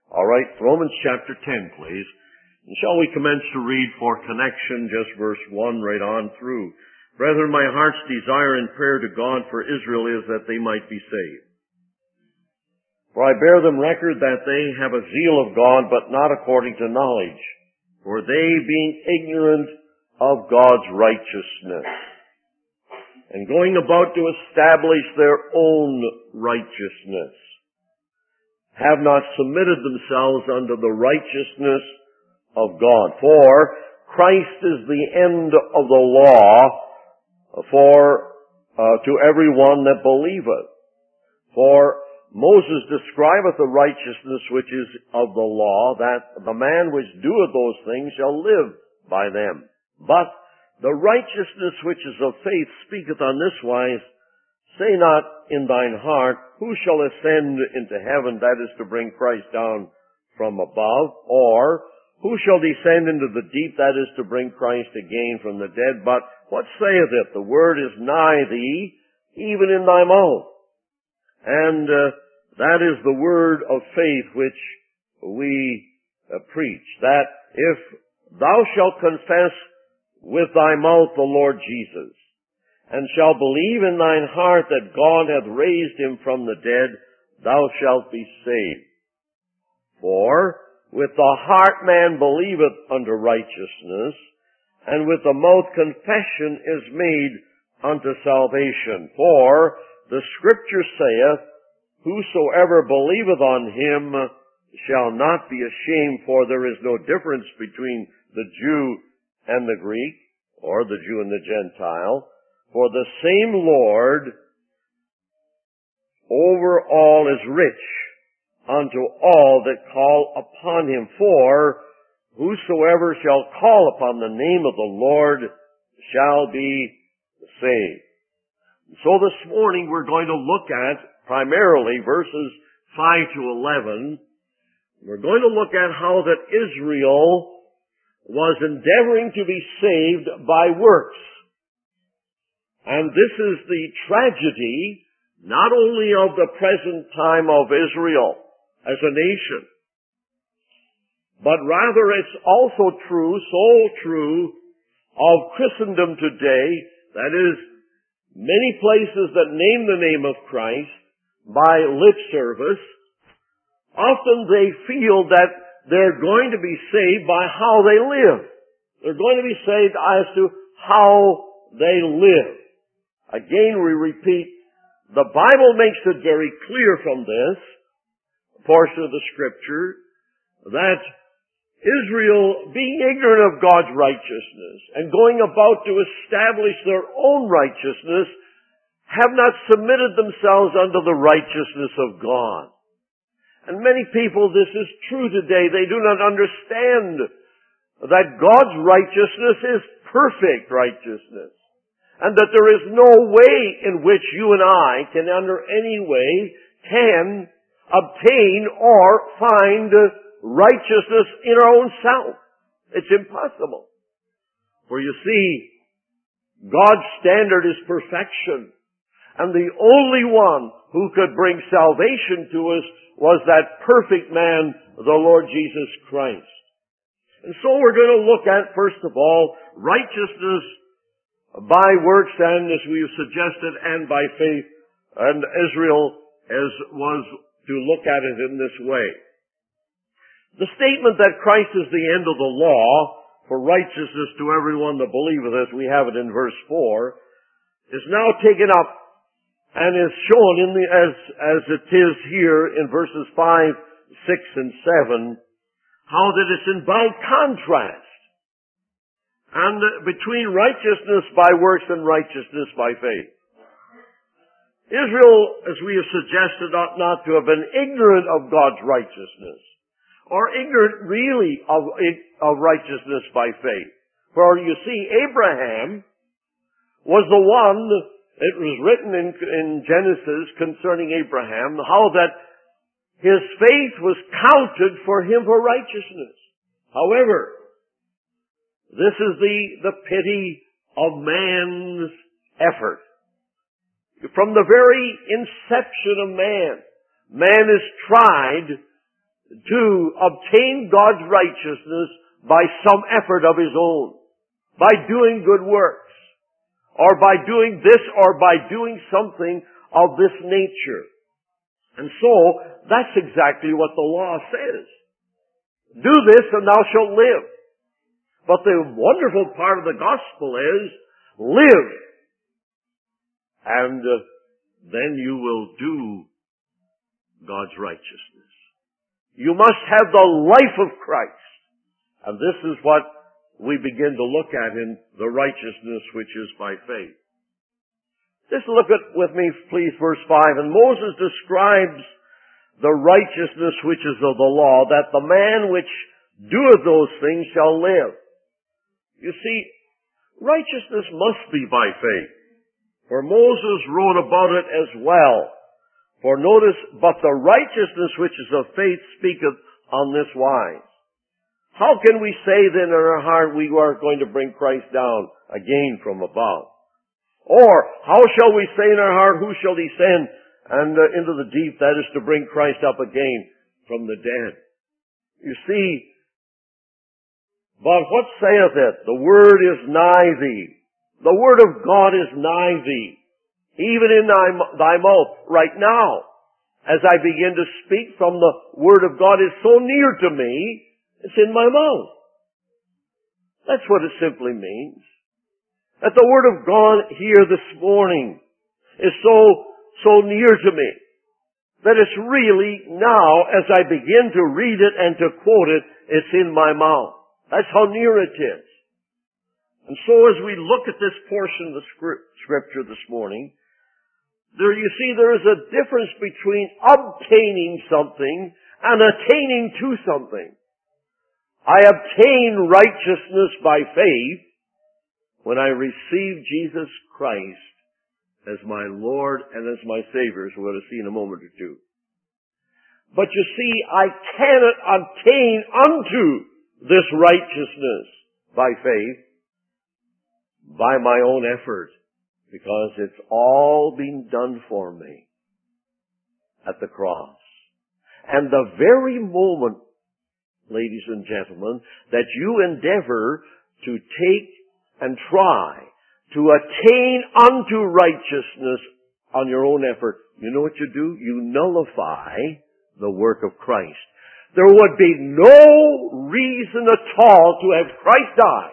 All right, Romans chapter 10, please. And shall we commence to read for connection just verse 1 right on through. Brethren, my heart's desire and prayer to God for Israel is that they might be saved. For I bear them record that they have a zeal of God, but not according to knowledge. For they, being ignorant of God's righteousness, and going about to establish their own righteousness, have not submitted themselves unto the righteousness of God. For Christ is the end of the law to every one that believeth. For Moses describeth the righteousness which is of the law, that the man which doeth those things shall live by them. But the righteousness which is of faith speaketh on this wise, say not in thine heart, who shall ascend into heaven, that is to bring Christ down from above, or who shall descend into the deep, that is to bring Christ again from the dead. But what saith it? The word is nigh thee, even in thy mouth. And that is the word of faith which we preach, that if thou shalt confess with thy mouth the Lord Jesus, and shalt believe in thine heart that God hath raised him from the dead, thou shalt be saved. For with the heart man believeth unto righteousness, and with the mouth confession is made unto salvation. For the Scripture saith, whosoever believeth on him shall not be ashamed, for there is no difference between the Jew and the Greek, or the Jew and the Gentile. For the same Lord over all is rich unto all that call upon him. For whosoever shall call upon the name of the Lord shall be saved. So this morning we're going to look at primarily verses 5 to 11. We're going to look at how that Israel was endeavoring to be saved by works. And this is the tragedy not only of the present time of Israel as a nation, but rather it's also true, so true, of Christendom today. That is, many places that name the name of Christ by lip service, often they feel that they're going to be saved by how they live. They're going to be saved as to how they live. Again, we repeat, the Bible makes it very clear from this portion of the Scripture that Israel, being ignorant of God's righteousness and going about to establish their own righteousness, have not submitted themselves unto the righteousness of God. And many people, this is true today, they do not understand that God's righteousness is perfect righteousness. And that there is no way in which you and I can under any way can obtain or find righteousness in our own self. It's impossible. For you see, God's standard is perfection. And the only one who could bring salvation to us was that perfect man, the Lord Jesus Christ. And so we're going to look at, first of all, righteousness by works, and as we have suggested, and by faith, and Israel as was to look at it in this way. The statement that Christ is the end of the law for righteousness to everyone that believeth, as we have it in verse 4, is now taken up and is shown in as it is here in verses 5, 6, and 7, how that it's in bound contrast. And between righteousness by works and righteousness by faith. Israel, as we have suggested, ought not to have been ignorant of God's righteousness, or ignorant really of righteousness by faith. For you see, Abraham was the one, it was written in Genesis concerning Abraham, how that his faith was counted for him for righteousness. However, this is the pity of man's effort. From the very inception of man is tried to obtain God's righteousness by some effort of his own, by doing good works, or by doing this, or by doing something of this nature. And so, that's exactly what the law says. Do this and thou shalt live. But the wonderful part of the gospel is, live. And then you will do God's righteousness. You must have the life of Christ. And this is what we begin to look at in the righteousness which is by faith. Just look at with me, please, verse 5. And Moses describes the righteousness which is of the law, that the man which doeth those things shall live. You see, righteousness must be by faith. For Moses wrote about it as well. For notice, but the righteousness which is of faith speaketh on this wise. How can we say then in our heart we are going to bring Christ down again from above? Or, how shall we say in our heart, who shall descend and into the deep, that is to bring Christ up again from the dead? You see, but what saith it? The word is nigh thee. The word of God is nigh thee, even in thy mouth right now. As I begin to speak from the word of God is so near to me, it's in my mouth. That's what it simply means. That the word of God here this morning is so near to me that it's really now, as I begin to read it and to quote it, it's in my mouth. That's how near it is. And so as we look at this portion of the scripture this morning, there you see there is a difference between obtaining something and attaining to something. I obtain righteousness by faith when I receive Jesus Christ as my Lord and as my Savior, as we're going to see in a moment or two. But you see, I cannot obtain unto this righteousness by faith, by my own effort, because it's all been done for me at the cross. And the very moment, ladies and gentlemen, that you endeavor to take and try to attain unto righteousness on your own effort, you know what you do? You nullify the work of Christ. There would be no reason at all to have Christ die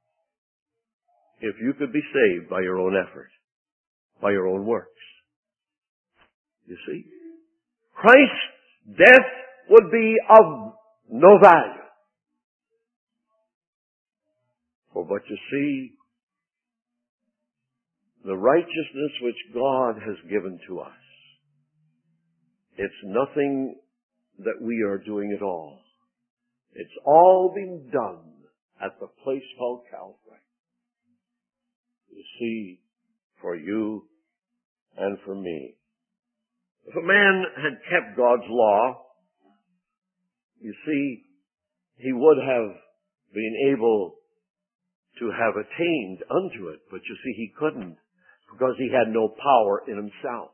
if you could be saved by your own effort, by your own works. You see? Christ's death would be of no value. But you see, the righteousness which God has given to us, it's nothing that we are doing at all. It's all been done at the place called Calvary. You see, for you and for me. If a man had kept God's law, you see, he would have been able to have attained unto it. But you see, he couldn't, because he had no power in himself.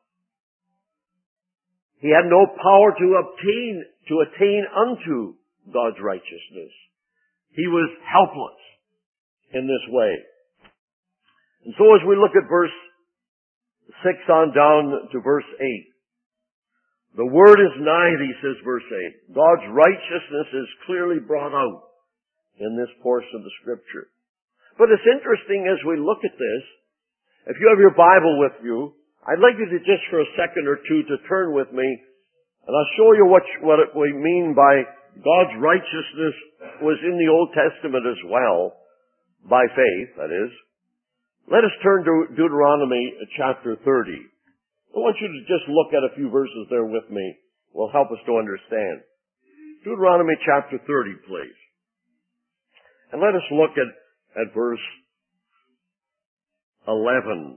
He had no power to attain unto God's righteousness. He was helpless in this way. And so as we look at verse 6 on down to verse 8, the word is nigh thee, says verse 8. God's righteousness is clearly brought out in this portion of the scripture. But it's interesting as we look at this, if you have your Bible with you, I'd like you to just for a second or two to turn with me, and I'll show you what we mean by God's righteousness was in the Old Testament as well, by faith, that is. Let us turn to Deuteronomy chapter 30. I want you to just look at a few verses there with me. It will help us to understand. Deuteronomy chapter 30, please. And let us look at verse 11.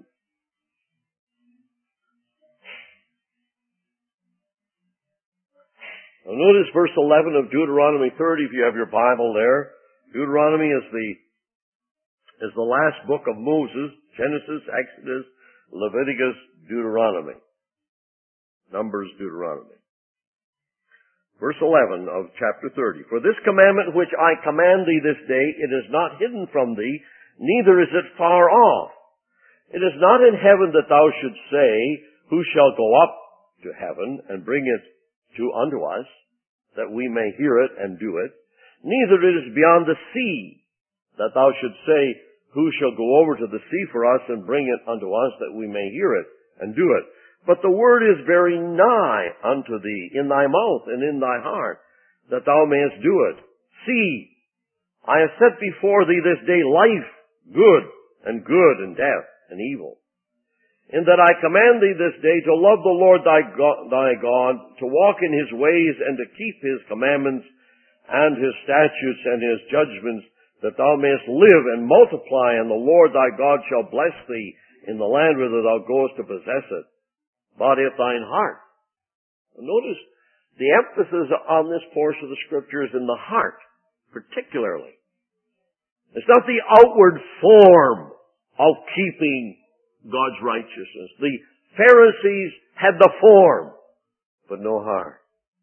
Now notice verse 11 of Deuteronomy 30, if you have your Bible there. Deuteronomy is the last book of Moses, Genesis, Exodus, Leviticus, Deuteronomy. Numbers, Deuteronomy. Verse 11 of chapter 30. For this commandment which I command thee this day, it is not hidden from thee, neither is it far off. It is not in heaven that thou shouldst say, who shall go up to heaven and bring it unto us, that we may hear it and do it. Neither it is beyond the sea, that thou shouldst say, who shall go over to the sea for us and bring it unto us, that we may hear it and do it. But the word is very nigh unto thee, in thy mouth and in thy heart, that thou mayest do it. See, I have set before thee this day life, good, and death, and evil. In that I command thee this day to love the Lord thy God, to walk in his ways, and to keep his commandments, and his statutes, and his judgments, that thou mayest live and multiply, and the Lord thy God shall bless thee in the land whither thou goest to possess it. But if thine heart, notice the emphasis on this portion of the scripture is in the heart, particularly. It's not the outward form of keeping God's righteousness. The Pharisees had the form, but no heart.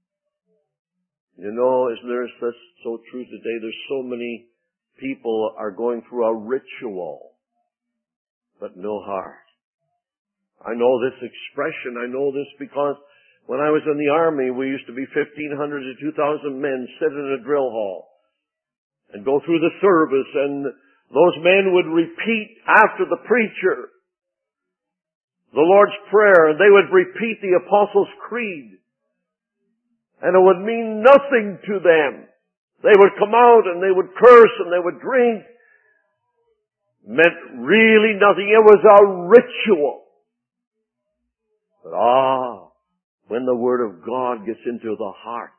You know, isn't there so true today? There's so many people are going through a ritual, but no heart. I know this expression. I know this because when I was in the army, we used to be 1,500 to 2,000 men sit in a drill hall and go through the service, and those men would repeat after the preacher the Lord's Prayer, and they would repeat the Apostles' Creed. And it would mean nothing to them. They would come out and they would curse and they would drink. It meant really nothing. It was a ritual. But when the Word of God gets into the heart,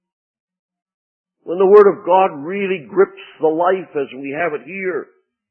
when the Word of God really grips the life as we have it here,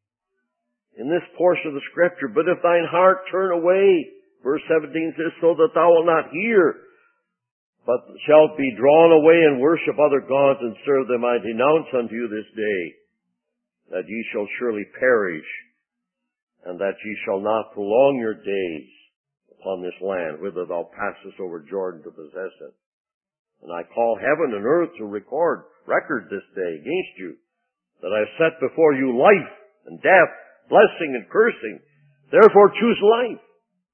in this portion of the Scripture, but if thine heart turn away, verse 17 says, so that thou wilt not hear, but shalt be drawn away and worship other gods and serve them, I denounce unto you this day, that ye shall surely perish, and that ye shall not prolong your days upon this land, whither thou passest over Jordan to possess it. And I call heaven and earth to record this day against you, that I have set before you life and death, blessing and cursing. Therefore choose life,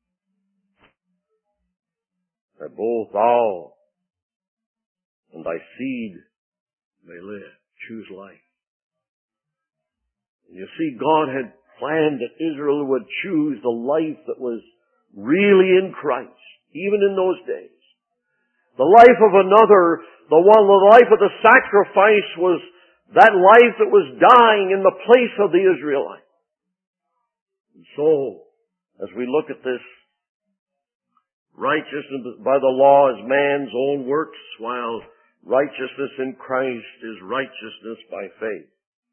that both thou and thy seed may live. Choose life. And you see, God had planned that Israel would choose the life that was really in Christ, even in those days. The life of another, the life of the sacrifice was that life that was dying in the place of the Israelite. And so, as we look at this, righteousness by the law is man's own works, while righteousness in Christ is righteousness by faith.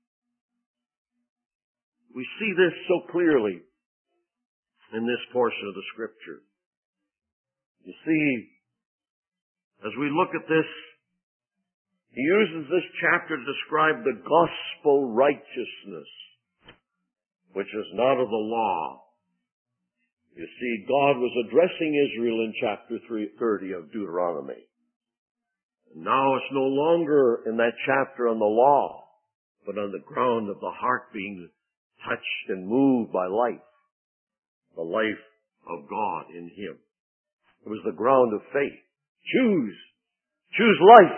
We see this so clearly in this portion of the Scripture. You see, as we look at this, he uses this chapter to describe the gospel righteousness, which is not of the law. You see, God was addressing Israel in chapter 30 of Deuteronomy. Now it's no longer in that chapter on the law, but on the ground of the heart being touched and moved by life, the life of God in Him. It was the ground of faith. Choose life.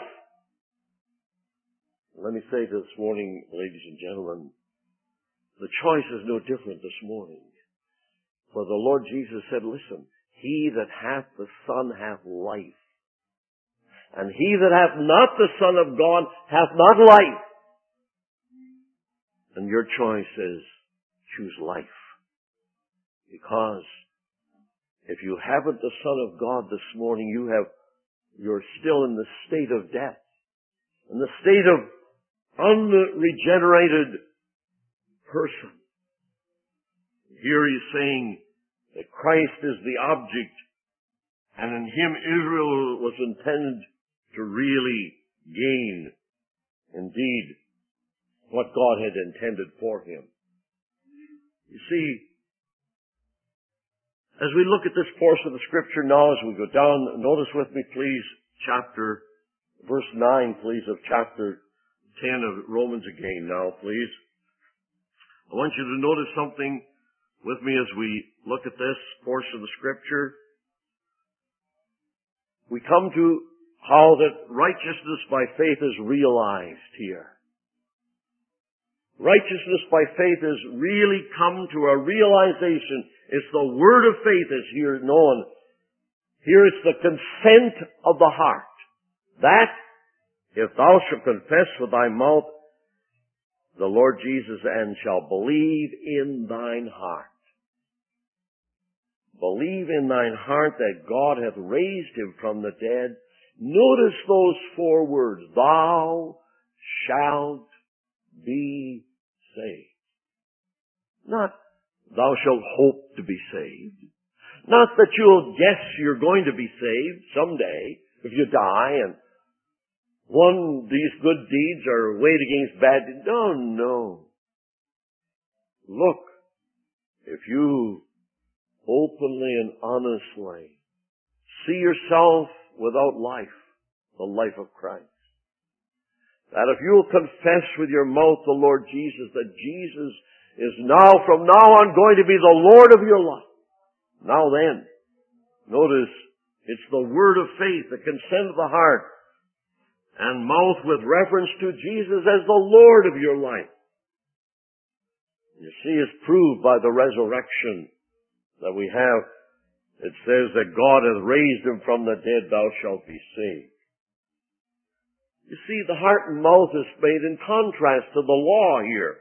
Let me say this morning, ladies and gentlemen, the choice is no different this morning. For the Lord Jesus said, listen, he that hath the Son hath life. And he that hath not the Son of God hath not life. And your choice is choose life. Because if you haven't the Son of God this morning, you're still in the state of death. In the state of unregenerated person. Here he's saying that Christ is the object, and in him Israel was intended to really gain, indeed, what God had intended for him. You see, as we look at this portion of the Scripture now, as we go down, notice with me please verse 9, please, of chapter 10 of Romans again now, please. I want you to notice something with me as we look at this portion of the Scripture. We come to how that righteousness by faith is realized here. Righteousness by faith has really come to a realization. It's the word of faith is here known. Here it's the consent of the heart. That, if thou shalt confess with thy mouth the Lord Jesus and shalt believe in thine heart. Believe in thine heart that God hath raised him from the dead. Notice those 4 words. Thou shalt be saved. Not thou shalt hope to be saved. Not that you'll guess you're going to be saved someday if you die and these good deeds are weighed against bad deeds. No. Look, if you openly and honestly see yourself without life, the life of Christ, that if you'll confess with your mouth the Lord Jesus, that Jesus is from now on going to be the Lord of your life. Now then, notice, it's the word of faith, the consent of the heart, and mouth with reference to Jesus as the Lord of your life. You see, it's proved by the resurrection that we have. It says that God hath raised him from the dead, thou shalt be saved. You see, the heart and mouth is made in contrast to the law here.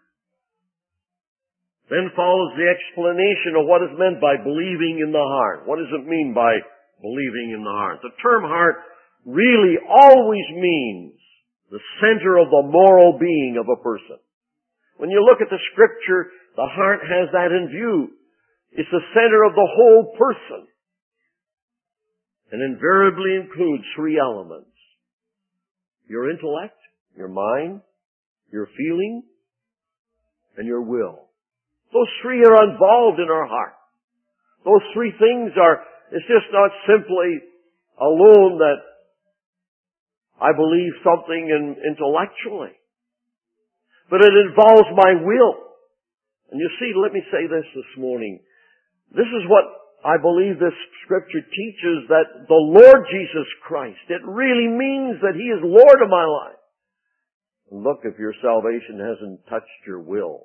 Then follows the explanation of what is meant by believing in the heart. What does it mean by believing in the heart? The term heart really always means the center of the moral being of a person. When you look at the Scripture, the heart has that in view. It's the center of the whole person. And invariably includes 3 elements. Your intellect, your mind, your feeling, and your will. Those 3 are involved in our heart. Those 3 things it's just not simply alone that I believe something intellectually. But it involves my will. And you see, let me say this morning. This is what I believe this Scripture teaches, that the Lord Jesus Christ, it really means that He is Lord of my life. And look, if your salvation hasn't touched your will,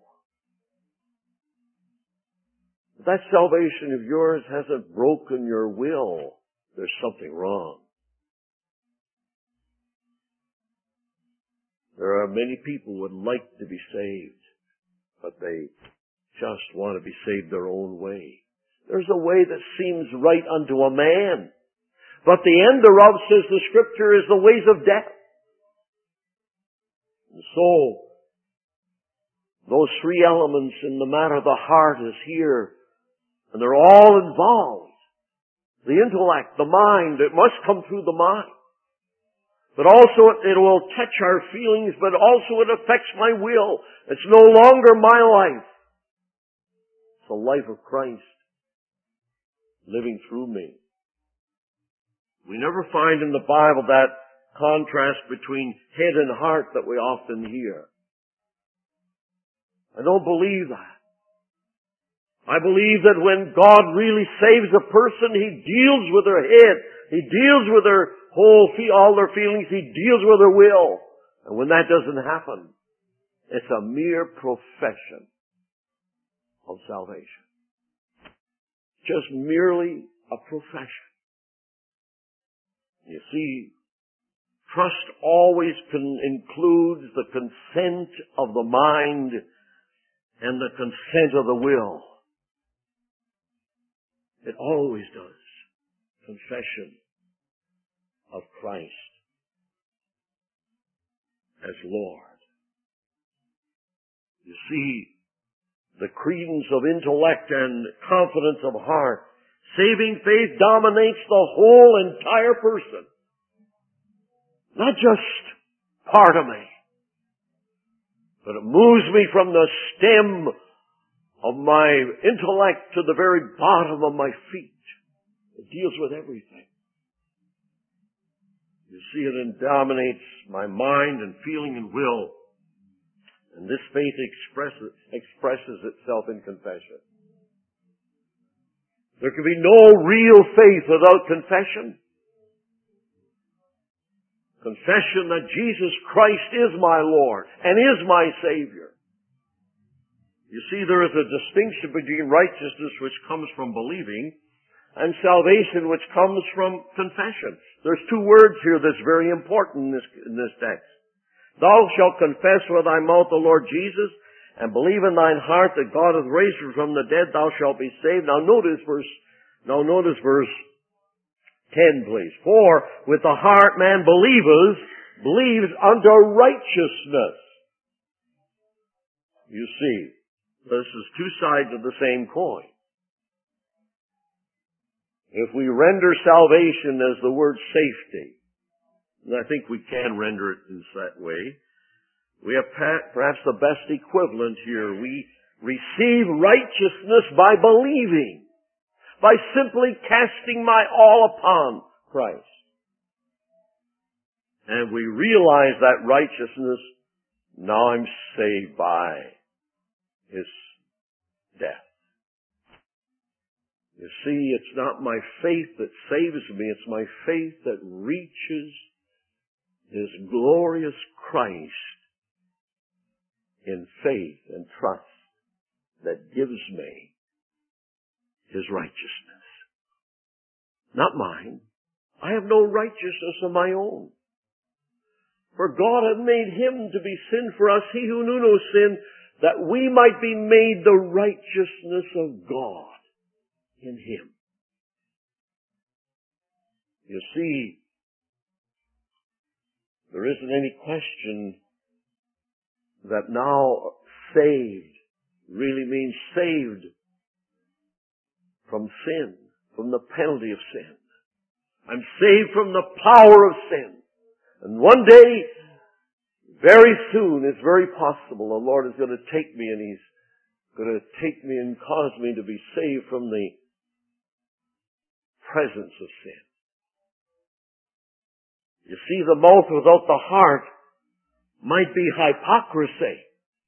if that salvation of yours hasn't broken your will, there's something wrong. There are many people who would like to be saved, but they just want to be saved their own way. There's a way that seems right unto a man, but the end thereof, says the Scripture, is the ways of death. And so, those 3 elements in the matter of the heart is here, and they're all involved. The intellect, the mind, it must come through the mind. But also it will touch our feelings, but also it affects my will. It's no longer my life. It's the life of Christ living through me. We never find in the Bible that contrast between head and heart that we often hear. I don't believe that. I believe that when God really saves a person, He deals with their head. He deals with their all their feelings. He deals with their will. And when that doesn't happen, it's a mere profession of salvation. Just merely a profession. You see, trust always includes the consent of the mind and the consent of the will. It always does. Confession of Christ as Lord. You see, the credence of intellect and confidence of heart, saving faith dominates the whole entire person. Not just part of me, but it moves me from the stem of my intellect to the very bottom of my feet. It deals with everything. You see, it dominates my mind and feeling and will. And this faith expresses itself in confession. There can be no real faith without confession. Confession that Jesus Christ is my Lord and is my Savior. You see, there is a distinction between righteousness which comes from believing and salvation which comes from confession. There's two words here that's very important in this text. Thou shalt confess with thy mouth the Lord Jesus, and believe in thine heart that God hath raised him from the dead, thou shalt be saved. Now notice verse 10, please. For with the heart man believes unto righteousness. You see, this is two sides of the same coin. If we render salvation as the word safety, and I think we can render it in that way, we have perhaps the best equivalent here. We receive righteousness by believing, by simply casting my all upon Christ. And we realize that righteousness, now I'm saved by His death. You see, it's not my faith that saves me, it's my faith that reaches His glorious Christ in faith and trust that gives me His righteousness. Not mine. I have no righteousness of my own. For God hath made Him to be sin for us, He who knew no sin, that we might be made the righteousness of God in Him. You see, there isn't any question that now saved really means saved from sin, from the penalty of sin. I'm saved from the power of sin. And one day, very soon, it's very possible the Lord is going to take me and He's going to take me and cause me to be saved from the presence of sin. You see, the mouth without the heart might be hypocrisy.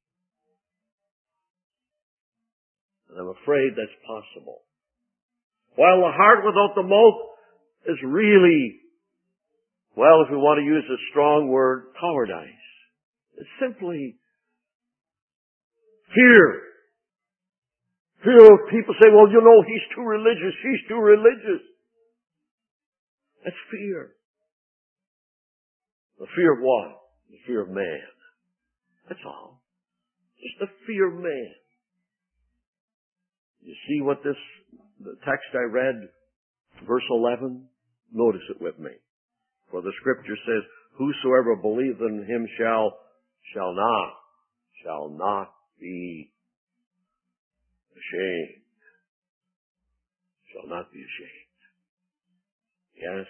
And I'm afraid that's possible. While the heart without the mouth is really, well, if we want to use a strong word, cowardice. It's simply fear. Fear of people say, well, you know, he's too religious, she's too religious. That's fear. The fear of what? The fear of man. That's all. Just the fear of man. You see what the text I read, verse 11? Notice it with me. For the scripture says, whosoever believeth in Him shall not be ashamed. Shall not be ashamed. Yes.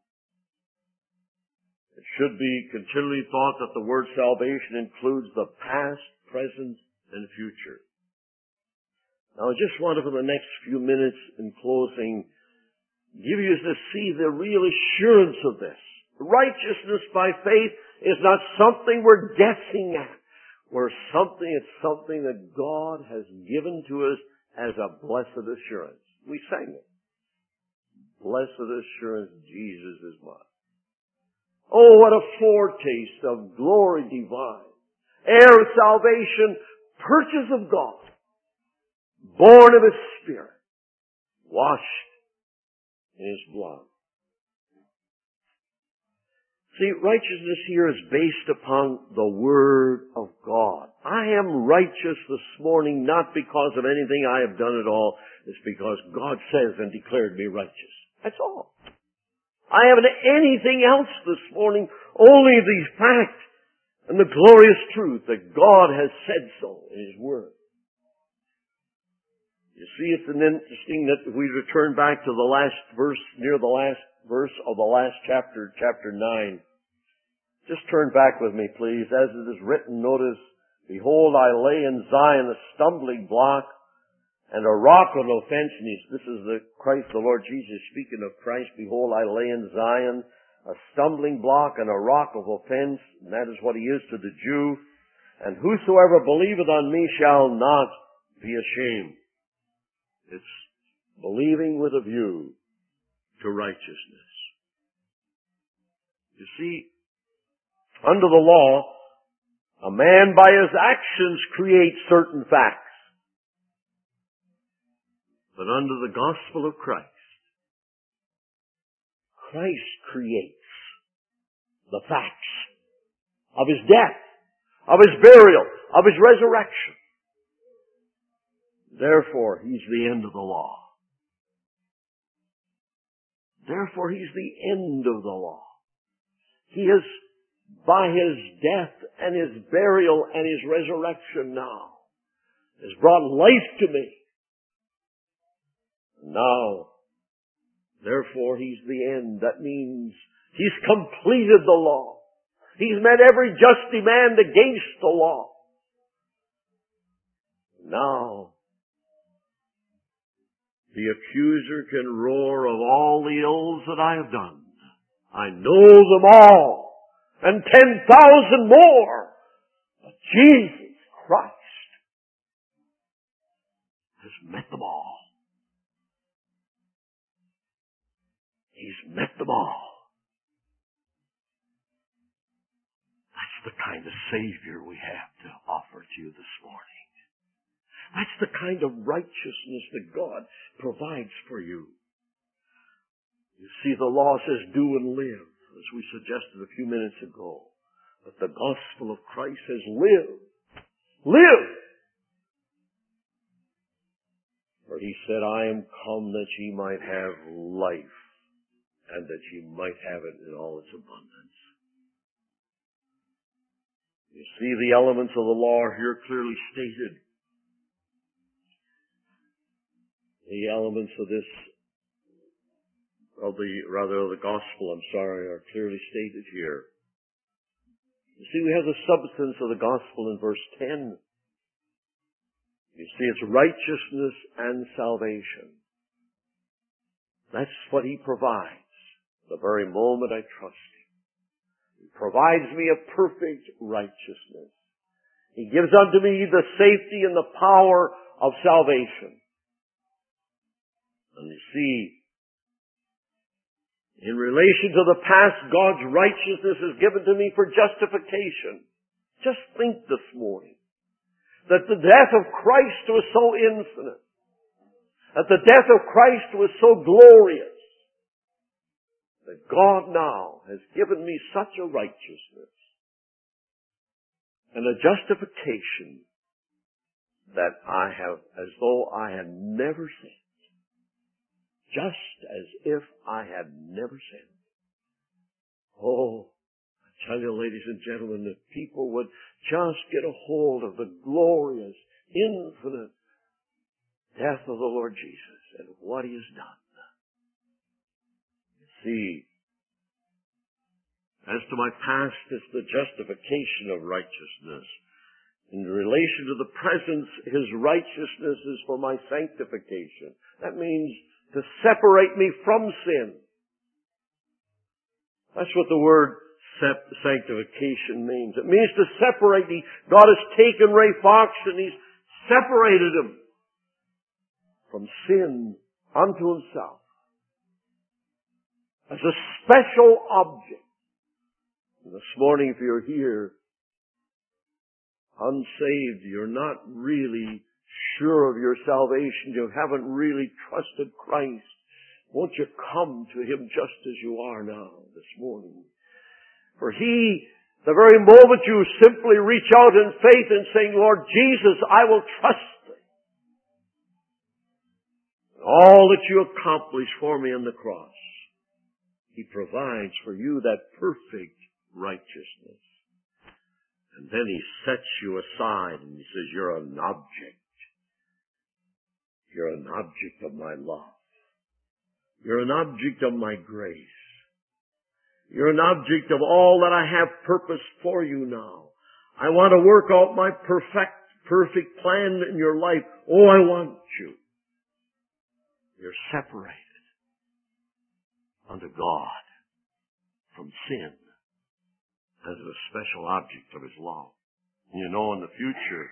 It should be continually thought that the word salvation includes the past, present, and future. Now I just want to, for the next few minutes in closing, give you to see the real assurance of this. Righteousness by faith is not something we're guessing at. It's something that God has given to us as a blessed assurance. We sang it. Blessed assurance, Jesus is mine. Oh, what a foretaste of glory divine. Heir of salvation, purchase of God, born of His Spirit, washed in His blood. See, righteousness here is based upon the Word of God. I am righteous this morning not because of anything I have done at all. It's because God says and declared me righteous. That's all. I haven't anything else this morning, only the fact and the glorious truth that God has said so in His Word. You see, it's an interesting that if we return back to the last verse, near the last verse of the last chapter, chapter 9. Just turn back with me, please. As it is written, notice, behold, I lay in Zion a stumbling block and a rock of offense. And this is the Christ, the Lord Jesus, speaking of Christ. Behold, I lay in Zion a stumbling block and a rock of offense, and that is what he is to the Jew. And whosoever believeth on me shall not be ashamed. It's believing with a view to righteousness. You see, under the law, a man by his actions creates certain facts. But under the gospel of Christ, Christ creates the facts of his death, of his burial, of his resurrection. Therefore, he's the end of the law. Therefore, he's the end of the law. He is, by his death and his burial and his resurrection now, has brought life to me. Now, therefore, he's the end. That means he's completed the law. He's met every just demand against the law. Now, the accuser can roar of all the ills that I have done. I know them all, and 10,000 more. But Jesus Christ has met them all. He's met them all. That's the kind of Savior we have to offer to you this morning. That's the kind of righteousness that God provides for you. You see, the law says do and live, as we suggested a few minutes ago. But the gospel of Christ says live. Live! For he said, I am come that ye might have life, and that ye might have it in all its abundance. You see, the elements of the law are here clearly stated. The elements of this, of the gospel, are clearly stated here. You see, we have the substance of the gospel in verse 10. You see, it's righteousness and salvation. That's what he provides. The very moment I trust him. He provides me a perfect righteousness. He gives unto me the safety and the power of salvation. And you see, in relation to the past, God's righteousness is given to me for justification. Just think this morning that the death of Christ was so infinite, that the death of Christ was so glorious, that God now has given me such a righteousness and a justification that I have, as though I had never sinned. Just as if I had never sinned. Oh, I tell you, ladies and gentlemen, if people would just get a hold of the glorious, infinite death of the Lord Jesus and what he has done. See, as to my past, it's the justification of righteousness. In relation to the present, his righteousness is for my sanctification. That means to separate me from sin. That's what the word sanctification means. It means to separate me. God has taken Ray Fox and he's separated him from sin unto himself. As a special object. And this morning, if you're here unsaved, you're not really sure of your salvation, you haven't really trusted Christ, won't you come to him just as you are now this morning? For he, the very moment you simply reach out in faith and saying, Lord Jesus, I will trust thee. All that you accomplished for me on the cross. He provides for you that perfect righteousness. And then he sets you aside and he says, you're an object. You're an object of my love. You're an object of my grace. You're an object of all that I have purposed for you now. I want to work out my perfect plan in your life. Oh, I want you. You're separated unto God from sin as a special object of his law. You know, in the future,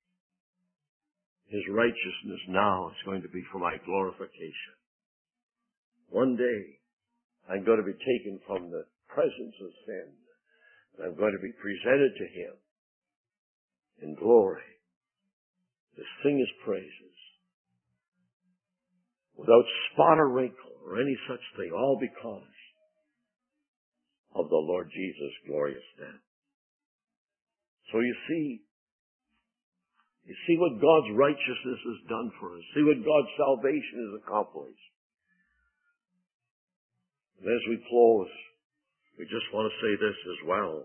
his righteousness now is going to be for my glorification. One day, I'm going to be taken from the presence of sin, and I'm going to be presented to him in glory to sing his praises without spot or wrinkle or any such thing, all because of the Lord Jesus' glorious death. So you see what God's righteousness has done for us. See what God's salvation has accomplished. And as we close, we just want to say this as well.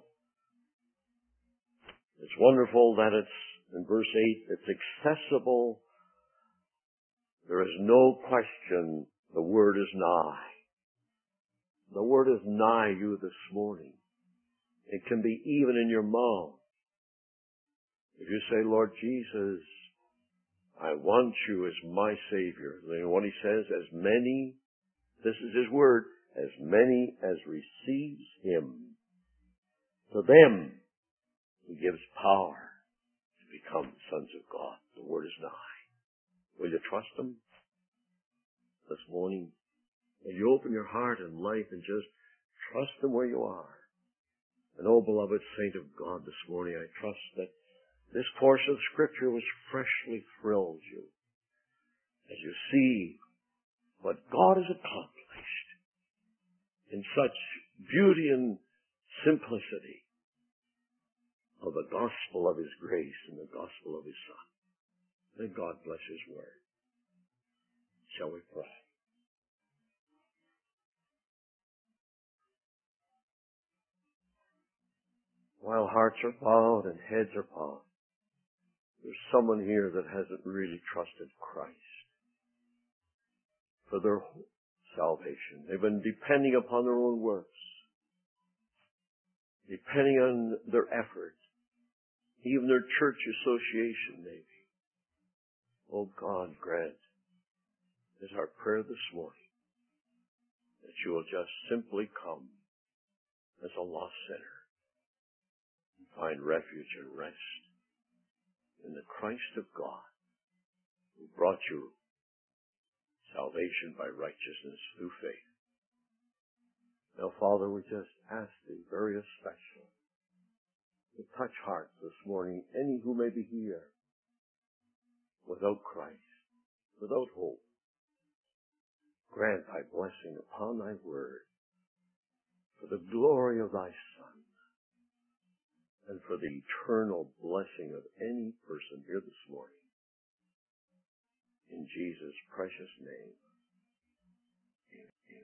It's wonderful that it's, in verse 8, it's accessible. There is no question the word is nigh. The word is nigh you this morning. It can be even in your mouth. If you say, Lord Jesus, I want you as my Savior. You know what he says? As many, this is his word, as many as receives him, to them he gives power to become sons of God. The word is nigh. Will you trust him this morning? Will you open your heart and life and just trust him where you are? And oh, beloved saint of God, this morning I trust that this portion of Scripture was freshly thrills you as you see what God has accomplished in such beauty and simplicity of the gospel of his grace and the gospel of his Son. May God bless his word. Shall we pray? While hearts are bowed and heads are bowed, there's someone here that hasn't really trusted Christ for their salvation. They've been depending upon their own works, depending on their efforts, even their church association maybe. Oh God, grant is our prayer this morning that you will just simply come as a lost sinner and find refuge and rest in the Christ of God who brought you salvation by righteousness through faith. Now, Father, we just ask thee very especially to touch hearts this morning, any who may be here without Christ, without hope. Grant thy blessing upon thy word for the glory of thy Son and for the eternal blessing of any person here this morning. In Jesus' precious name.